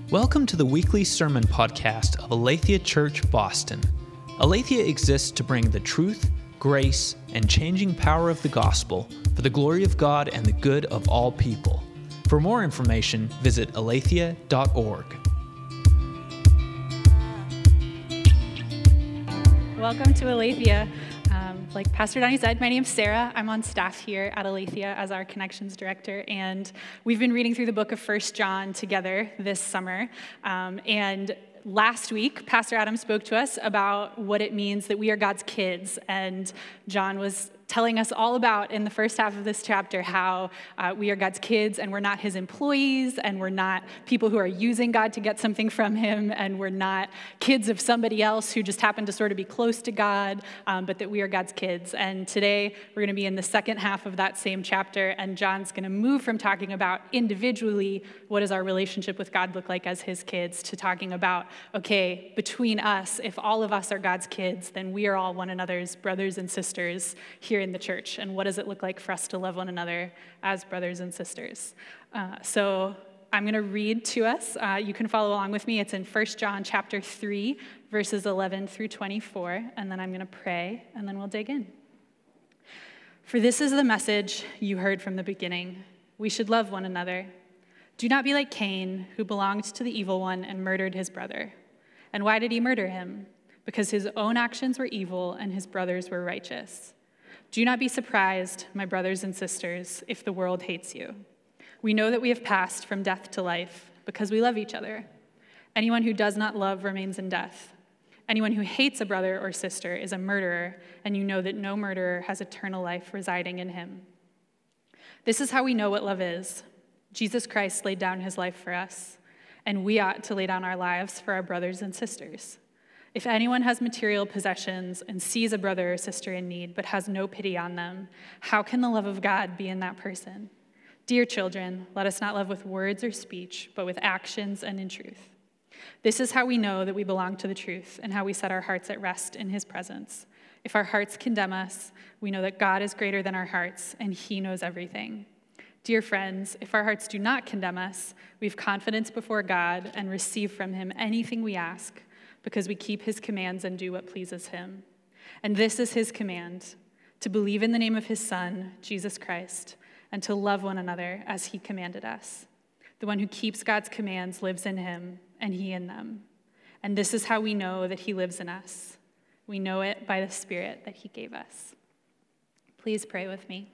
Welcome to the weekly sermon podcast of Aletheia Church, Boston. Aletheia exists to bring the truth, grace, and changing power of the gospel for the glory of God and the good of all people. For more information, visit aletheia.org. Welcome to Aletheia. Like Pastor Donnie said, my name's Sarah. I'm on staff here at Aletheia as our Connections Director, and we've been reading through the book of 1 John together this summer. And last week, Pastor Adam spoke to us about what it means that we are God's kids, and John was telling us all about, in the first half of this chapter, how we are God's kids and we're not his employees and we're not people who are using God to get something from him and we're not kids of somebody else who just happen to sort of be close to God, but that we are God's kids. And today we're going to be in the second half of that same chapter, and John's going to move from talking about individually what does our relationship with God look like as his kids to talking about, okay, between us, if all of us are God's kids, then we are all one another's brothers and sisters here in the church, and what does it look like for us to love one another as brothers and sisters? So I'm going to read to us. You can follow along with me. It's in 1 John chapter 3, verses 11 through 24, and then I'm going to pray, and then we'll dig in. For this is the message you heard from the beginning. We should love one another. Do not be like Cain, who belonged to the evil one and murdered his brother. And why did he murder him? Because his own actions were evil and his brothers were righteous. Do not be surprised, my brothers and sisters, if the world hates you. We know that we have passed from death to life because we love each other. Anyone who does not love remains in death. Anyone who hates a brother or sister is a murderer, and you know that no murderer has eternal life residing in him. This is how we know what love is. Jesus Christ laid down his life for us, and we ought to lay down our lives for our brothers and sisters. If anyone has material possessions and sees a brother or sister in need but has no pity on them, how can the love of God be in that person? Dear children, let us not love with words or speech, but with actions and in truth. This is how we know that we belong to the truth and how we set our hearts at rest in his presence. If our hearts condemn us, we know that God is greater than our hearts and he knows everything. Dear friends, if our hearts do not condemn us, we have confidence before God and receive from him anything we ask, because we keep his commands and do what pleases him. And this is his command, to believe in the name of his Son, Jesus Christ, and to love one another as he commanded us. The one who keeps God's commands lives in him, and he in them. And this is how we know that he lives in us. We know it by the Spirit that he gave us. Please pray with me.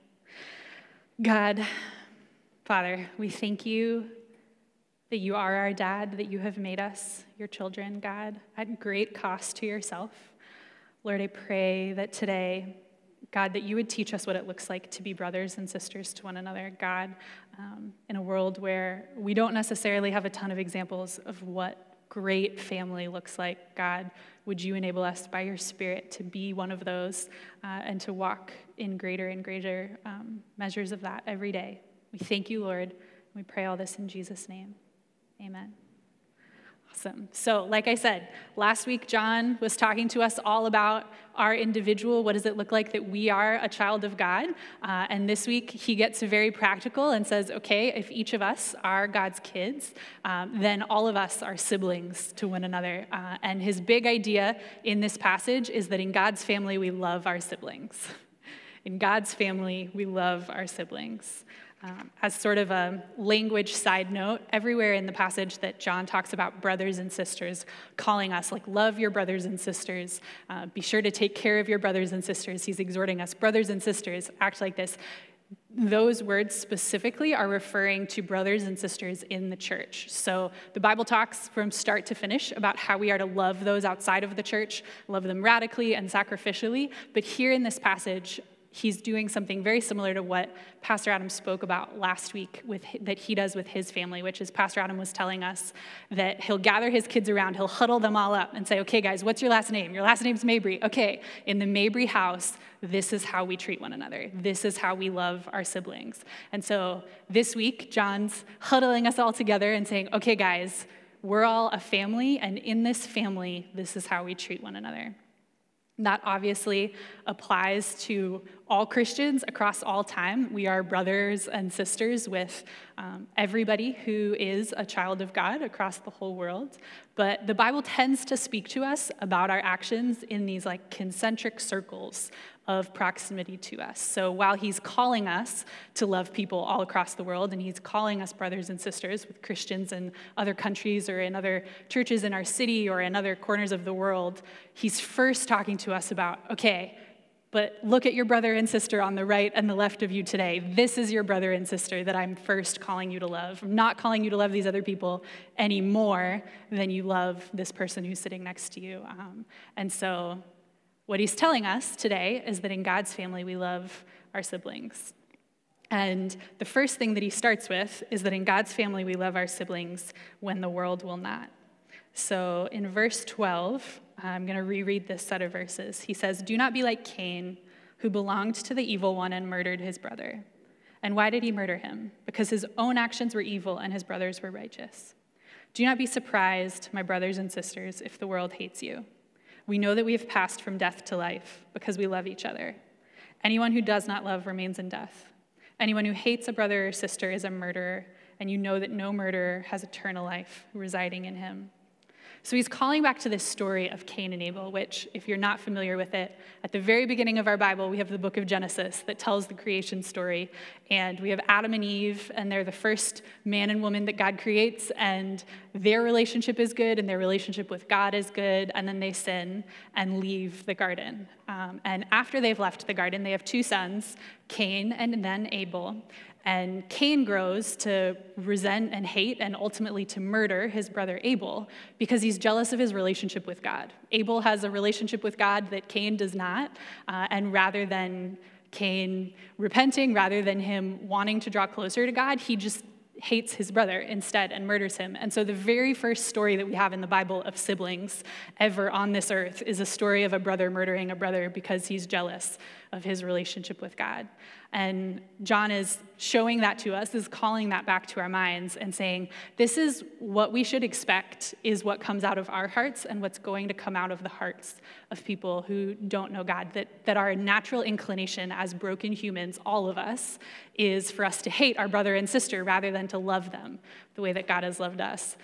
God, Father, we thank you that you are our dad, that you have made us your children, God, at great cost to yourself. Lord, I pray that today, God, that you would teach us what it looks like to be brothers and sisters to one another, God, in a world where we don't necessarily have a ton of examples of what great family looks like. God, would you enable us by your Spirit to be one of those and to walk in greater and greater measures of that every day. We thank you, Lord. We pray all this in Jesus' name. Amen. Awesome. So, like I said, last week John was talking to us all about our individual, what does it look like that we are a child of God? And this week he gets very practical and says, okay, if each of us are God's kids, then all of us are siblings to one another. And his big idea in this passage is that in God's family we love our siblings. In God's family we love our siblings. As sort of a language side note, everywhere in the passage that John talks about brothers and sisters, calling us, like, love your brothers and sisters, be sure to take care of your brothers and sisters. He's exhorting us, brothers and sisters, act like this. Those words specifically are referring to brothers and sisters in the church. So the Bible talks from start to finish about how we are to love those outside of the church, love them radically and sacrificially. But here in this passage, he's doing something very similar to what Pastor Adam spoke about last week that he does with his family, which is Pastor Adam was telling us that he'll gather his kids around, he'll huddle them all up and say, okay, guys, what's your last name? Your last name's Mabry. Okay, in the Mabry house, this is how we treat one another. This is how we love our siblings. And so this week, John's huddling us all together and saying, okay, guys, we're all a family, and in this family, this is how we treat one another. That obviously applies to all Christians across all time. We are brothers and sisters with everybody who is a child of God across the whole world. But the Bible tends to speak to us about our actions in these like concentric circles of proximity to us. So while he's calling us to love people all across the world, and he's calling us brothers and sisters with Christians in other countries or in other churches in our city or in other corners of the world, he's first talking to us about, okay, but look at your brother and sister on the right and the left of you today. This is your brother and sister that I'm first calling you to love. I'm not calling you to love these other people any more than you love this person who's sitting next to you. And so what he's telling us today is that in God's family, we love our siblings. And the first thing that he starts with is that in God's family, we love our siblings when the world will not. So in verse 12, I'm going to reread this set of verses. He says, "Do not be like Cain, who belonged to the evil one and murdered his brother. And why did he murder him? Because his own actions were evil and his brothers were righteous. Do not be surprised, my brothers and sisters, if the world hates you. We know that we have passed from death to life because we love each other. Anyone who does not love remains in death. Anyone who hates a brother or sister is a murderer, and you know that no murderer has eternal life residing in him." So he's calling back to this story of Cain and Abel, which, if you're not familiar with it, at the very beginning of our Bible, we have the book of Genesis that tells the creation story. And we have Adam and Eve, and they're the first man and woman that God creates, and their relationship is good, and their relationship with God is good, and then they sin and leave the garden. And after they've left the garden, they have two sons, Cain and then Abel. And Cain grows to resent and hate and ultimately to murder his brother Abel because he's jealous of his relationship with God. Abel has a relationship with God that Cain does not, and rather than Cain repenting, rather than him wanting to draw closer to God, he just hates his brother instead and murders him. And so the very first story that we have in the Bible of siblings ever on this earth is a story of a brother murdering a brother because he's jealous of his relationship with God. And John is showing that to us, is calling that back to our minds and saying, this is what we should expect is what comes out of our hearts and what's going to come out of the hearts of people who don't know God, that our natural inclination as broken humans, all of us, is for us to hate our brother and sister rather than to love them the way that God has loved us.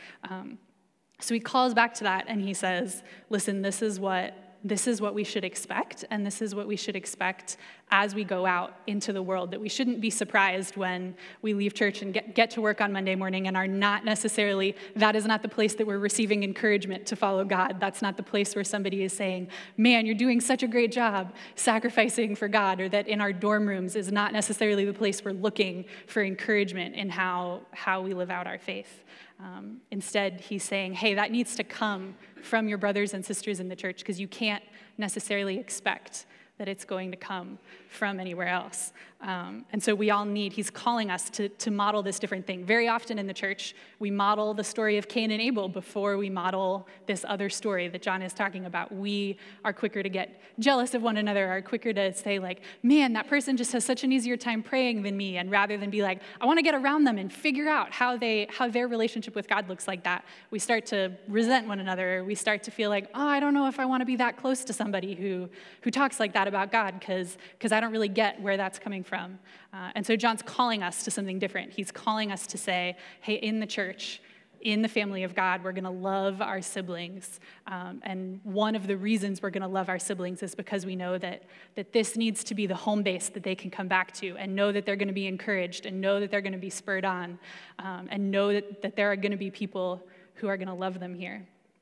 So he calls back to that and he says, listen, this is what we should expect, and this is what we should expect as we go out into the world, that we shouldn't be surprised when we leave church and get to work on Monday morning and are not necessarily, that is not the place that we're receiving encouragement to follow God. That's not the place where somebody is saying, man, you're doing such a great job sacrificing for God, or that in our dorm rooms is not necessarily the place we're looking for encouragement in how we live out our faith. Instead, he's saying, hey, that needs to come from your brothers and sisters in the church because you can't necessarily expect that it's going to come from anywhere else. And so we all need, he's calling us to model this different thing. Very often in the church, we model the story of Cain and Abel before we model this other story that John is talking about. We are quicker to get jealous of one another, are quicker to say like, man, that person just has such an easier time praying than me. And rather than be like, I want to get around them and figure out how their relationship with God looks like that, we start to resent one another. We start to feel like, oh, I don't know if I want to be that close to somebody who talks like that about God because I don't really get where that's coming from. And so John's calling us to something different. He's calling us to say, hey, in the church, in the family of God, we're going to love our siblings. And one of the reasons we're going to love our siblings is because we know that this needs to be the home base that they can come back to and know that they're going to be encouraged and know that they're going to be spurred on and know that there are going to be people who are going to love them here.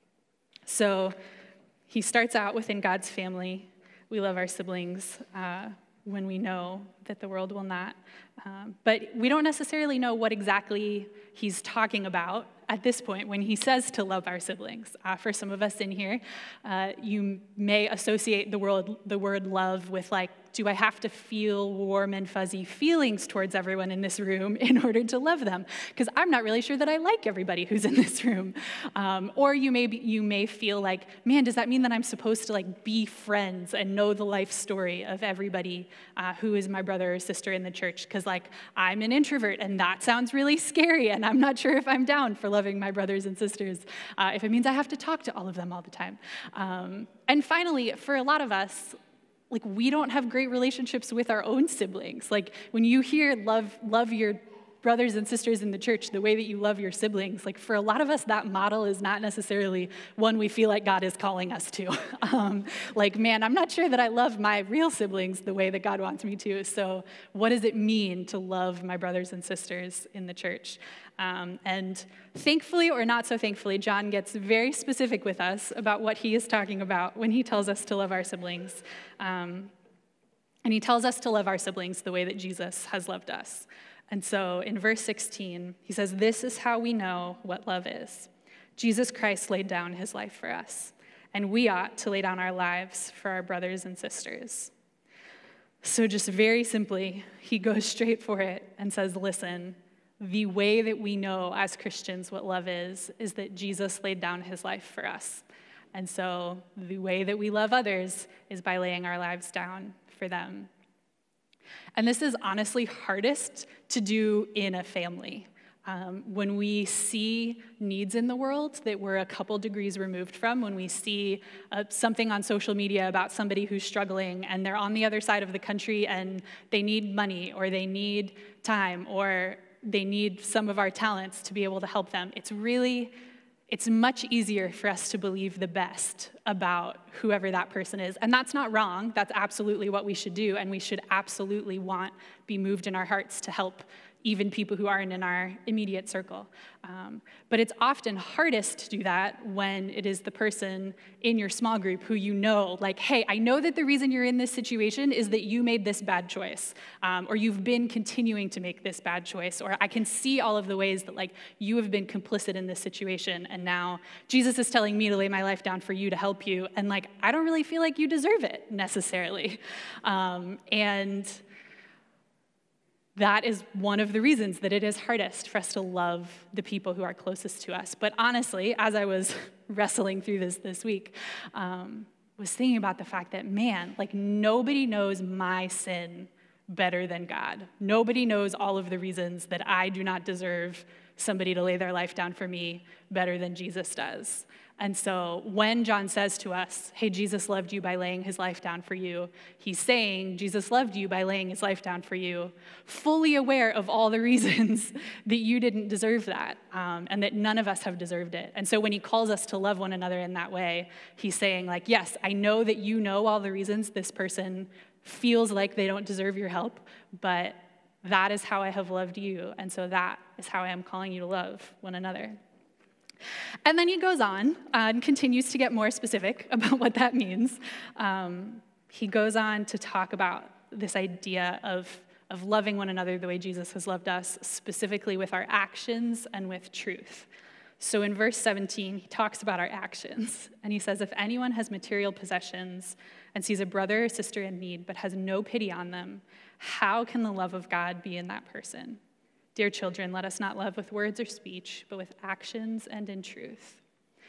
So he starts out within God's family. We love our siblings when we know that the world will not. But we don't necessarily know what exactly he's talking about at this point when he says to love our siblings. For some of us in here, you may associate the word love with like, do I have to feel warm and fuzzy feelings towards everyone in this room in order to love them? Because I'm not really sure that I like everybody who's in this room. Or you may feel like, man, does that mean that I'm supposed to like be friends and know the life story of everybody who is my brother or sister in the church? Because like I'm an introvert and that sounds really scary and I'm not sure if I'm down for loving my brothers and sisters if it means I have to talk to all of them all the time. And finally, for a lot of us, like, we don't have great relationships with our own siblings. Like, when you hear love your brothers and sisters in the church the way that you love your siblings, like, for a lot of us, that model is not necessarily one we feel like God is calling us to. Like, man, I'm not sure that I love my real siblings the way that God wants me to. So what does it mean to love my brothers and sisters in the church? And thankfully, or not so thankfully, John gets very specific with us about what he is talking about when he tells us to love our siblings. And he tells us to love our siblings the way that Jesus has loved us. And so in verse 16, he says, "This is how we know what love is. Jesus Christ laid down his life for us, and we ought to lay down our lives for our brothers and sisters." So just very simply, he goes straight for it and says, listen, the way that we know as Christians what love is that Jesus laid down his life for us. And so the way that we love others is by laying our lives down for them. And this is honestly hardest to do in a family. When we see needs in the world that we're a couple degrees removed from, when we see something on social media about somebody who's struggling and they're on the other side of the country and they need money or they need time or they need some of our talents to be able to help them, it's much easier for us to believe the best about whoever that person is. And that's not wrong. That's absolutely what we should do. And we should absolutely be moved in our hearts to help even people who aren't in our immediate circle. But it's often hardest to do that when it is the person in your small group who you know, like, hey, I know that the reason you're in this situation is that you made this bad choice, or you've been continuing to make this bad choice, or I can see all of the ways that, like, you have been complicit in this situation, and now Jesus is telling me to lay my life down for you to help you, and, like, I don't really feel like you deserve it necessarily. And that is one of the reasons that it is hardest for us to love the people who are closest to us. But honestly, as I was wrestling through this week, was thinking about the fact that, man, like, nobody knows my sin better than God. Nobody knows all of the reasons that I do not deserve somebody to lay their life down for me better than Jesus does. And so when John says to us, hey, Jesus loved you by laying his life down for you, he's saying Jesus loved you by laying his life down for you, fully aware of all the reasons that you didn't deserve that, and that none of us have deserved it. And so when he calls us to love one another in that way, he's saying, like, yes, I know that you know all the reasons this person feels like they don't deserve your help, but that is how I have loved you, and so that is how I am calling you to love one another. And then he goes on and continues to get more specific about what that means. He goes on to talk about this idea of loving one another the way Jesus has loved us, specifically with our actions and with truth. So in verse 17, he talks about our actions, and he says, if anyone has material possessions and sees a brother or sister in need but has no pity on them, how can the love of God be in that person? Dear children, let us not love with words or speech, but with actions and in truth.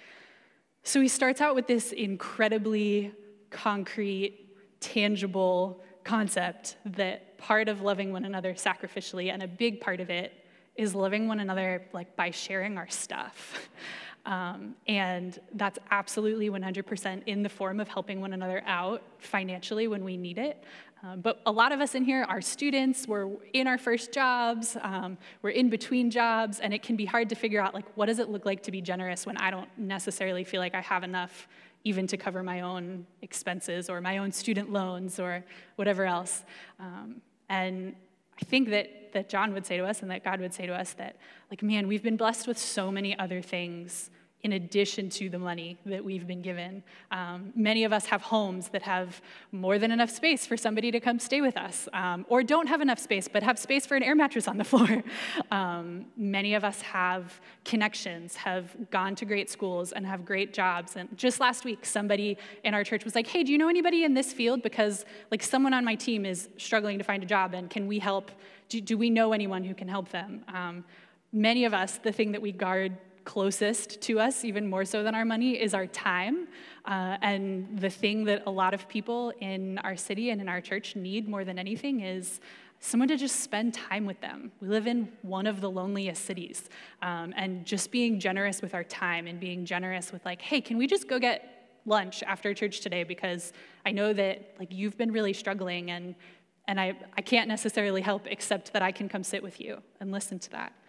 So he starts out with this incredibly concrete, tangible concept that part of loving one another sacrificially, and a big part of it, is loving one another, like, by sharing our stuff. And that's absolutely 100% in the form of helping one another out financially when we need it. But a lot of us in here are students, we're in our first jobs, we're in between jobs, and it can be hard to figure out, like, what does it look like to be generous when I don't necessarily feel like I have enough even to cover my own expenses or my own student loans or whatever else. And I think that John would say to us and that God would say to us that, like, man, we've been blessed with so many other things in addition to the money that we've been given. Many of us have homes that have more than enough space for somebody to come stay with us, or don't have enough space, but have space for an air mattress on the floor. Many of us have connections, have gone to great schools, and have great jobs. And just last week, somebody in our church was like, hey, do you know anybody in this field? Because, like, someone on my team is struggling to find a job, and can we help? Do we know anyone who can help them? Many of us, the thing that we guard closest to us, even more so than our money, is our time. And the thing that a lot of people in our city and in our church need more than anything is someone to just spend time with them. We live in one of the loneliest cities. And just being generous with our time and being generous with, like, hey, can we just go get lunch after church today because I know that like you've been really struggling and I can't necessarily help except that I can come sit with you and listen to that.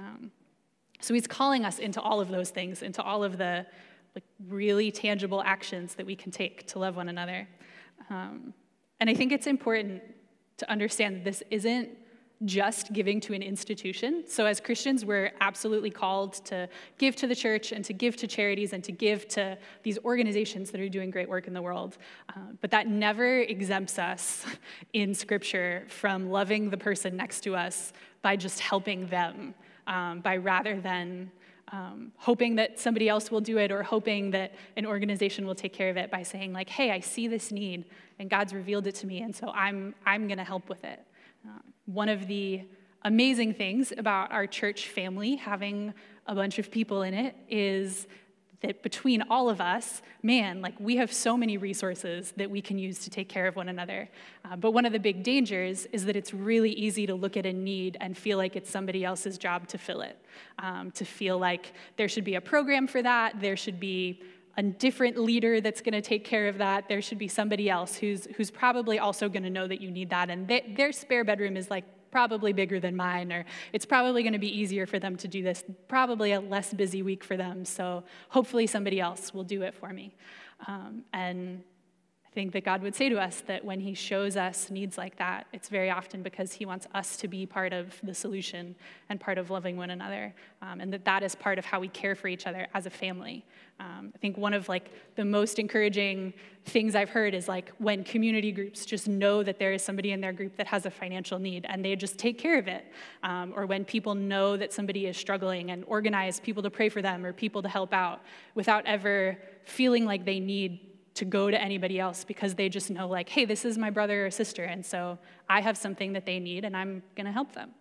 So he's calling us into all of those things, into all of the like really tangible actions that we can take to love one another. And I think it's important to understand that this isn't just giving to an institution. So as Christians, we're absolutely called to give to the church and to give to charities and to give to these organizations that are doing great work in the world. But that never exempts us in Scripture from loving the person next to us by just helping them, by rather than hoping that somebody else will do it or hoping that an organization will take care of it by saying like, hey, I see this need and God's revealed it to me and so I'm going to help with it. One of the amazing things about our church family, having a bunch of people in it, is that between all of us, man, like we have so many resources that we can use to take care of one another. But one of the big dangers is that it's really easy to look at a need and feel like it's somebody else's job to fill it, to feel like there should be a program for that, there should be a different leader that's going to take care of that. There should be somebody else who's probably also going to know that you need that, and their spare bedroom is like probably bigger than mine, or it's probably going to be easier for them to do this, probably a less busy week for them, so hopefully somebody else will do it for me. And I think that God would say to us that when he shows us needs like that, it's very often because he wants us to be part of the solution and part of loving one another, and that is part of how we care for each other as a family. I think one of like the most encouraging things I've heard is like when community groups just know that there is somebody in their group that has a financial need and they just take care of it, or when people know that somebody is struggling and organize people to pray for them or people to help out without ever feeling like they need to go to anybody else because they just know like, hey, this is my brother or sister, and so I have something that they need and I'm going to help them.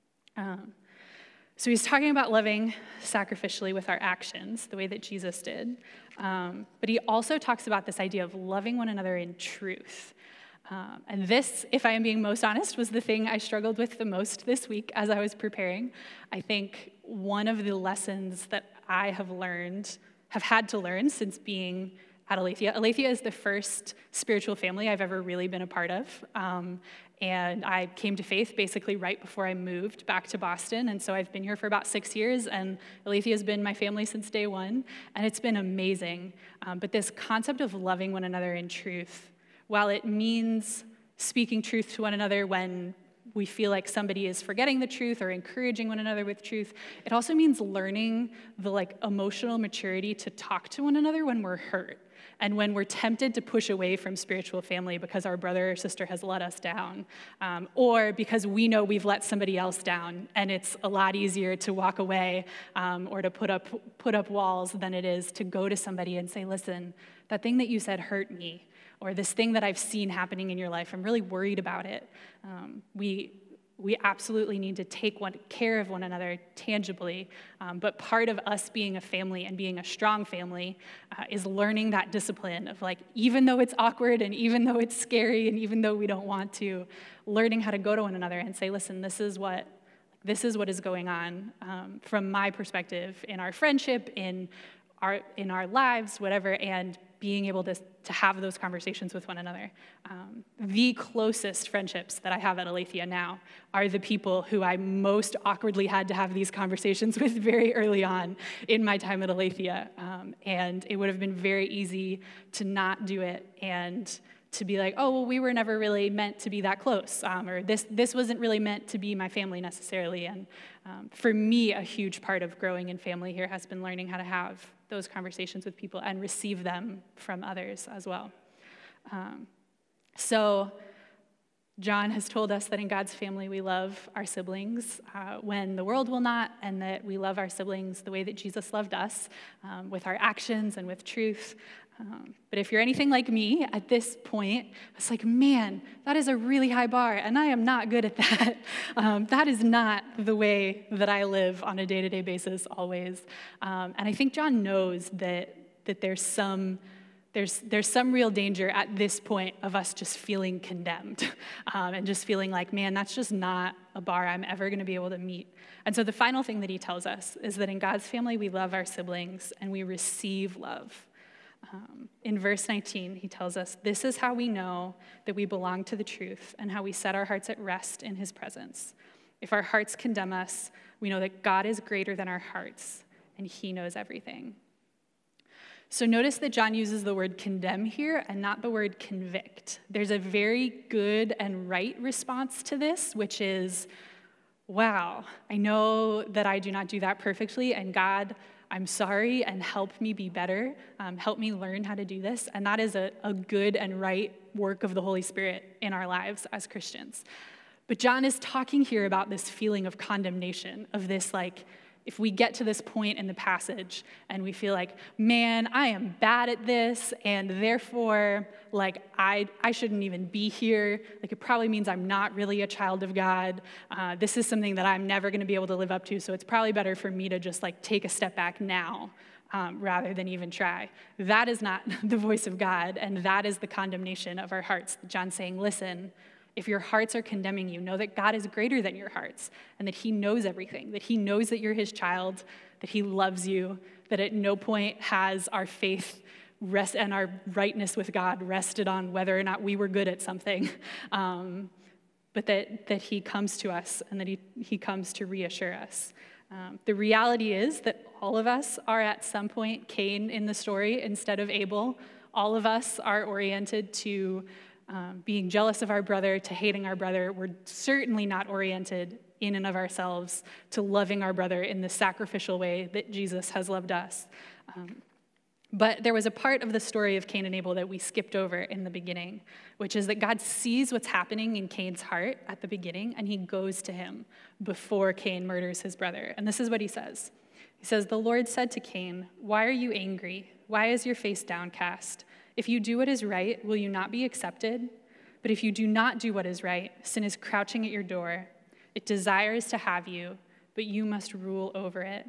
So he's talking about loving sacrificially with our actions, the way that Jesus did. But he also talks about this idea of loving one another in truth. And this, if I am being most honest, was the thing I struggled with the most this week as I was preparing. I think one of the lessons that I have had to learn since being at Aletheia. Aletheia is the first spiritual family I've ever really been a part of. And I came to faith basically right before I moved back to Boston. And so I've been here for about 6 years, and Aletheia has been my family since day one. And it's been amazing. But this concept of loving one another in truth, while it means speaking truth to one another when we feel like somebody is forgetting the truth or encouraging one another with truth, it also means learning the like emotional maturity to talk to one another when we're hurt. And when we're tempted to push away from spiritual family because our brother or sister has let us down, or because we know we've let somebody else down, and it's a lot easier to walk away or to put up walls than it is to go to somebody and say, listen, that thing that you said hurt me, or this thing that I've seen happening in your life, I'm really worried about it. We absolutely need to take care of one another tangibly, but part of us being a family and being a strong family is learning that discipline of like, even though it's awkward and even though it's scary and even though we don't want to, learning how to go to one another and say, listen, this is what is going on from my perspective in our friendship, in our lives, whatever, and being able to have those conversations with one another. The closest friendships that I have at Aletheia now are the people who I most awkwardly had to have these conversations with very early on in my time at Aletheia. And it would have been very easy to not do it and to be like, oh, well, we were never really meant to be that close, or this wasn't really meant to be my family necessarily. And for me, a huge part of growing in family here has been learning how to have those conversations with people and receive them from others as well. So John has told us that in God's family we love our siblings when the world will not, and that we love our siblings the way that Jesus loved us, with our actions and with truth. But if you're anything like me at this point, it's like, man, that is a really high bar, and I am not good at that. That is not the way that I live on a day-to-day basis always. And I think John knows that there's some real danger at this point of us just feeling condemned and just feeling like, man, that's just not a bar I'm ever going to be able to meet. And so the final thing that he tells us is that in God's family we love our siblings and we receive love. In verse 19, he tells us, "This is how we know that we belong to the truth and how we set our hearts at rest in his presence. If our hearts condemn us, we know that God is greater than our hearts, and he knows everything." So notice that John uses the word condemn here and not the word convict. There's a very good and right response to this, which is, wow, I know that I do not do that perfectly, and God, I'm sorry, and help me be better. Help me learn how to do this. And that is a good and right work of the Holy Spirit in our lives as Christians. But John is talking here about this feeling of condemnation, of this, like, if we get to this point in the passage and we feel like, man, I am bad at this, and therefore, like, I shouldn't even be here. Like, it probably means I'm not really a child of God. This is something that I'm never going to be able to live up to, so it's probably better for me to just, like, take a step back now rather than even try. That is not the voice of God, and that is the condemnation of our hearts. John's saying, listen, if your hearts are condemning you, know that God is greater than your hearts and that he knows everything, that he knows that you're his child, that he loves you, that at no point has our faith and our rightness with God rested on whether or not we were good at something, but that he comes to us and that he comes to reassure us. The reality is that all of us are at some point Cain in the story instead of Abel. All of us are oriented to being jealous of our brother, to hating our brother. We're certainly not oriented in and of ourselves to loving our brother in the sacrificial way that Jesus has loved us. But there was a part of the story of Cain and Abel that we skipped over in the beginning, which is that God sees what's happening in Cain's heart at the beginning, and he goes to him before Cain murders his brother. And this is what he says. He says, "The Lord said to Cain, 'Why are you angry? Why is your face downcast? If you do what is right, will you not be accepted? But if you do not do what is right, sin is crouching at your door. It desires to have you, but you must rule over it.'"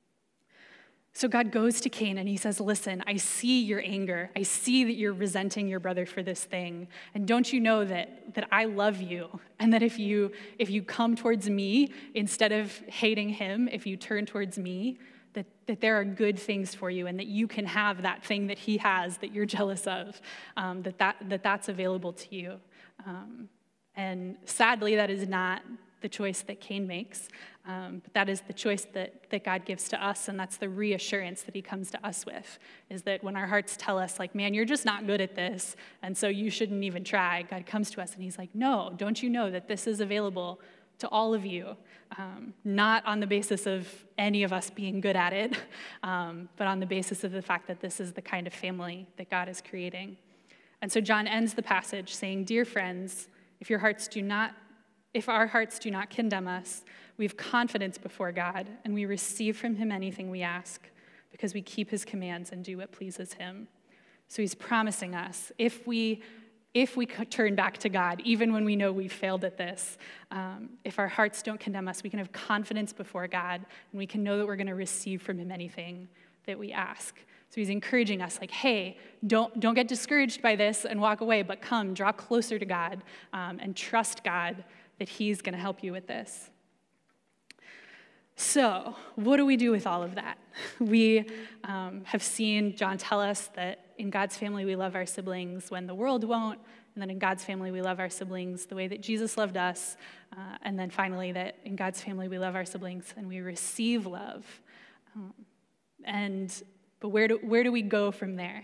So God goes to Cain and he says, listen, I see your anger. I see that you're resenting your brother for this thing. And don't you know that I love you? And that if you come towards me, instead of hating him, if you turn towards me, that there are good things for you and that you can have that thing that he has that you're jealous of, that's available to you. And sadly, that is not the choice that Cain makes, but that is the choice that God gives to us, and that's the reassurance that he comes to us with, is that when our hearts tell us, like, man, you're just not good at this, and so you shouldn't even try, God comes to us and he's like, no, don't you know that this is available to all of you, not on the basis of any of us being good at it, but on the basis of the fact that this is the kind of family that God is creating. And so John ends the passage saying, "Dear friends, if our hearts do not condemn us, we have confidence before God, and we receive from him anything we ask, because we keep his commands and do what pleases him." So he's promising us, if we turn back to God, even when we know we've failed at this, if our hearts don't condemn us, we can have confidence before God, and we can know that we're going to receive from him anything that we ask. So he's encouraging us, like, hey, don't get discouraged by this and walk away, but come, draw closer to God, and trust God that he's going to help you with this. So what do we do with all of that? We have seen John tell us that in God's family we love our siblings when the world won't, and then in God's family we love our siblings the way that Jesus loved us, and then finally that in God's family we love our siblings and we receive love. But where do we go from there?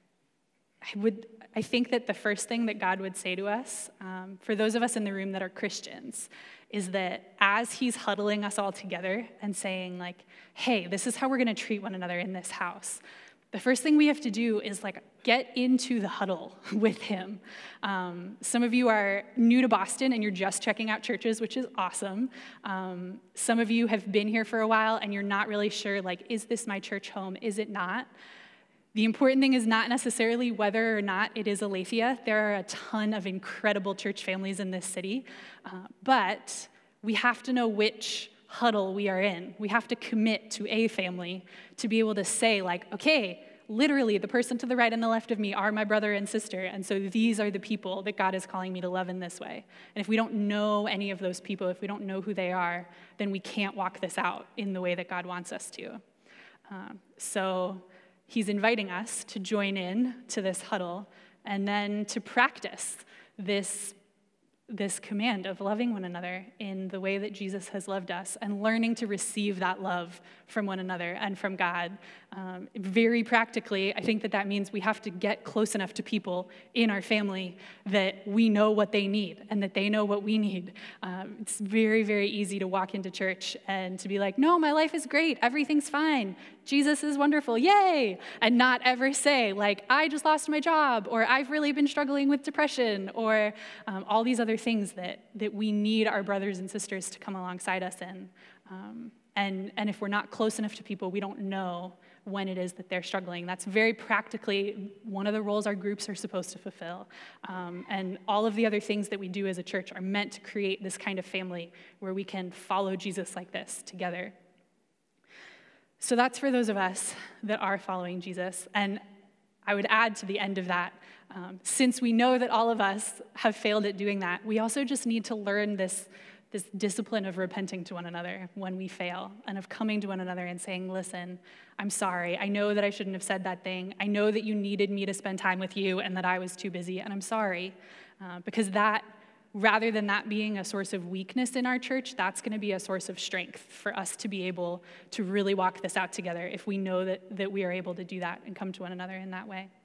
I think that the first thing that God would say to us, for those of us in the room that are Christians, is that as he's huddling us all together and saying, like, hey, this is how we're going to treat one another in this house, the first thing we have to do is, like, get into the huddle with him. Some of you are new to Boston and you're just checking out churches, which is awesome. Some of you have been here for a while and you're not really sure, like, is this my church home? Is it not? The important thing is not necessarily whether or not it is Aletheia. There are a ton of incredible church families in this city, but we have to know which huddle we are in. We have to commit to a family to be able to say, like, okay, literally the person to the right and the left of me are my brother and sister, and so these are the people that God is calling me to love in this way. And if we don't know any of those people, if we don't know who they are, then we can't walk this out in the way that God wants us to. So he's inviting us to join in to this huddle and then to practice this command of loving one another in the way that Jesus has loved us and learning to receive that love from one another and from God. Very practically, I think that means we have to get close enough to people in our family that we know what they need and that they know what we need. It's very, very easy to walk into church and to be like, no, my life is great, everything's fine, Jesus is wonderful, yay! And not ever say, like, I just lost my job, or I've really been struggling with depression, or all these other things that we need our brothers and sisters to come alongside us in. And if we're not close enough to people, we don't know when it is that they're struggling. That's very practically one of the roles our groups are supposed to fulfill. And all of the other things that we do as a church are meant to create this kind of family where we can follow Jesus like this together. So that's for those of us that are following Jesus. And I would add to the end of that, since we know that all of us have failed at doing that, we also just need to learn this discipline of repenting to one another when we fail, and of coming to one another and saying, listen, I'm sorry. I know that I shouldn't have said that thing. I know that you needed me to spend time with you and that I was too busy, and I'm sorry. Because that, rather than that being a source of weakness in our church, that's going to be a source of strength for us to be able to really walk this out together if we know that we are able to do that and come to one another in that way.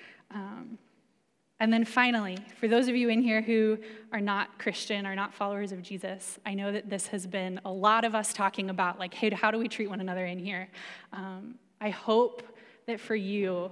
And then finally, for those of you in here who are not Christian, are not followers of Jesus, I know that this has been a lot of us talking about, like, hey, how do we treat one another in here? I hope that for you,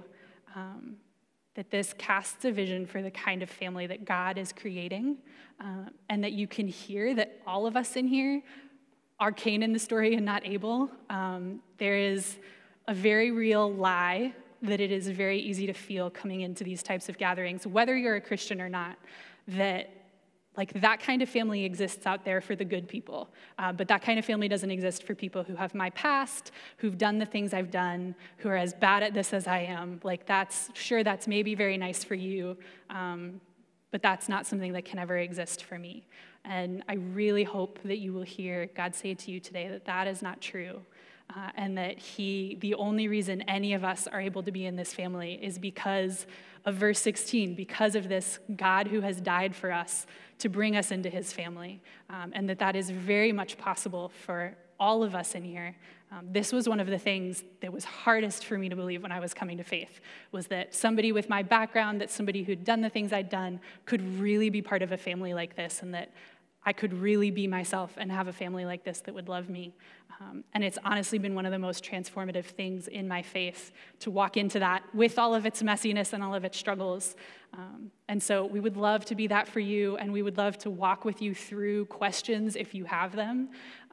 that this casts a vision for the kind of family that God is creating, and that you can hear that all of us in here are Cain in the story and not Abel. There is a very real lie that it is very easy to feel coming into these types of gatherings, whether you're a Christian or not, that like that kind of family exists out there for the good people. But that kind of family doesn't exist for people who have my past, who've done the things I've done, who are as bad at this as I am. Like that's maybe very nice for you, but that's not something that can ever exist for me. And I really hope that you will hear God say to you today that that is not true. And that the only reason any of us are able to be in this family is because of verse 16, because of this God who has died for us to bring us into his family, and that is very much possible for all of us in here. This was one of the things that was hardest for me to believe when I was coming to faith, was that somebody with my background, that somebody who'd done the things I'd done, could really be part of a family like this, and that I could really be myself and have a family like this that would love me. And it's honestly been one of the most transformative things in my faith to walk into that with all of its messiness and all of its struggles. And so we would love to be that for you, and we would love to walk with you through questions if you have them.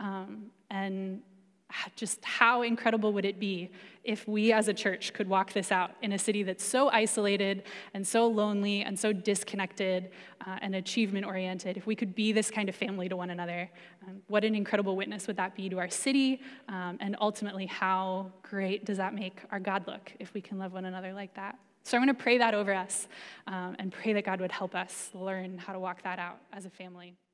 And just how incredible would it be if we as a church could walk this out in a city that's so isolated and so lonely and so disconnected and achievement-oriented, if we could be this kind of family to one another. What an incredible witness would that be to our city, and ultimately how great does that make our God look if we can love one another like that. So I'm going to pray that over us and pray that God would help us learn how to walk that out as a family.